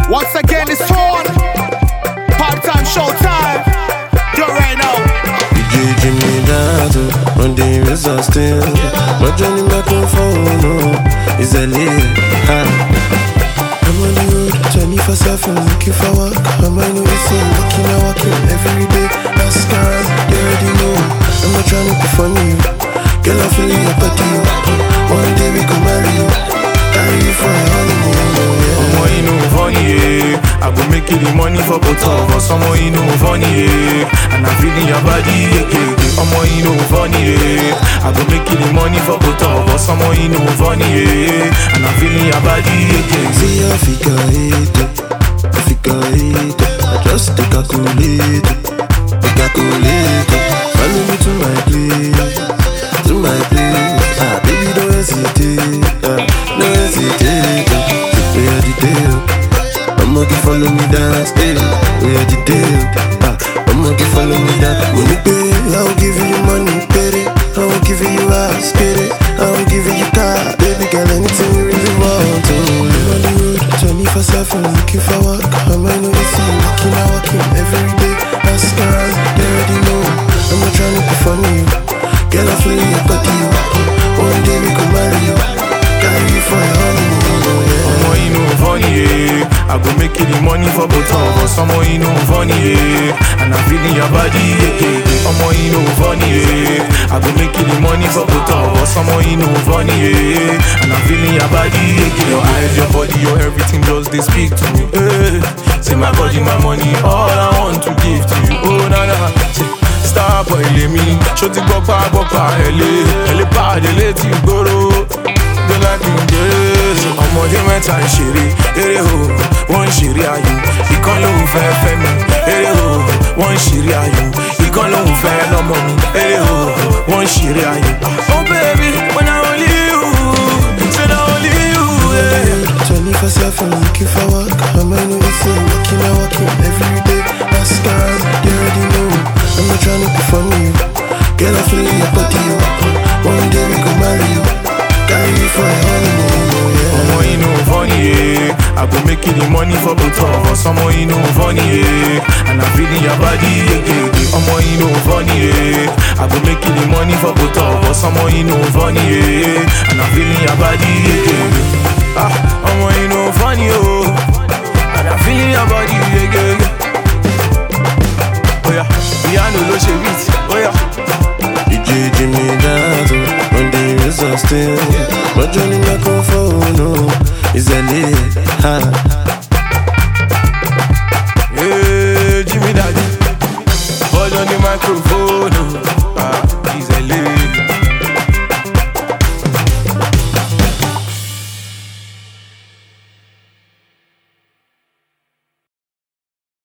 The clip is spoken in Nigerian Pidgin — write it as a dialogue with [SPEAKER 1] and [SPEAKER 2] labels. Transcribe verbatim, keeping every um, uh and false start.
[SPEAKER 1] Once again, it's on. Part-time showtime. You're right now.
[SPEAKER 2] D J Jimmy Dato, on the razor still. But Johnny microphone, no, is a lead. I'm on the road, twenty-four seven, looking for work. I'm on the listen, working and working every day. That's cars, they already know. I'm not trying to be funny, girl, I'm feeling your body. One day we can marry you, carry you for a honeymoon.
[SPEAKER 3] Omo, you know funny, yeah. I go make you the money for both of us. Omo, you know funny, yeah. And I'm feeling your body, yeah, yeah. Omo, you know funny, yeah. I go make you the money for both of us. Omo, you know funny, yeah. And I'm feeling your body, yeah, yeah.
[SPEAKER 2] See your figure eight, figure eight. I just take a calculate, take a calculate. Follow me to my place, to my place. Ah, baby, don't hesitate, ah, don't hesitate. We are the deal. I'ma give follow me dance, eh? We are the deal. Ah, I'ma give follow me dance. When you pay, I will give you money, baby. I will give you ass, baby. I will give you car, baby girl. Anything you really want to. I'm on the road, twenty-four seven, looking for work. I'm on the easy, working and working every day. That's cars, they already know. I'm not trying to be funny, girl. I'm feeling your body. One day we can marry you, carry you for a honeymoon.
[SPEAKER 3] Omo, you know funny, yeah. I go make you the money for both of us. Omo, you know funny, yeah. And I'm feeling your body, yeah, yeah. Omo, you know funny, yeah. I go make you the money for both of us. Omo, you know funny, yeah. And I'm feeling your body, yeah, yeah. Your eyes, your body, your everything just they speak to me, eh. Say my body, my money, all I want to give to you. Oh, na na. Say, star boy, let me. Shoti bopa, bopa, ele, ele pa, ele ti goro. Don't like me, yeah. Ọmọdé mẹ́ta ń ṣeré, eré o, wọ́n ń ṣeré ayò. Ìkan ló ń fẹ́ fẹ́ mi, eré o, wọ́n ń ṣeré ayò. Ìkan ló ń fẹ́ lọ́mọ mi, eré o, wọ́n ń ṣeré ayò. Oh baby, when I only you, say na only you, yeah.
[SPEAKER 2] twenty-four seven, looking for work. I'm on the easy, working and working every day. That's cars, they already know. I'm not trying to be funny, girl, I'm feeling your body. One day we can marry you, carry you for a honeymoon.
[SPEAKER 3] Omo, you know funny, yeah. I go make you the money for both of us. Omo, you know funny, yeah. And I'm feeling your body, yeah, yeah, yeah. Omo, you know funny, yeah. I go make you the money for both of us. Omo, you know funny, yeah. And I'm feeling your body, yeah, yeah, yeah. Ah, omo, you know funny, oh. And I'm feeling your body, yeah, yeah, yeah. Oh yeah, piano lo she beat, oh yeah.
[SPEAKER 2] D J Jimmy Dato, on the razor still. But Johnny microphone, no, is a lead. Ha.
[SPEAKER 3] Hey, Jimmy Daddy, hold on the microphone.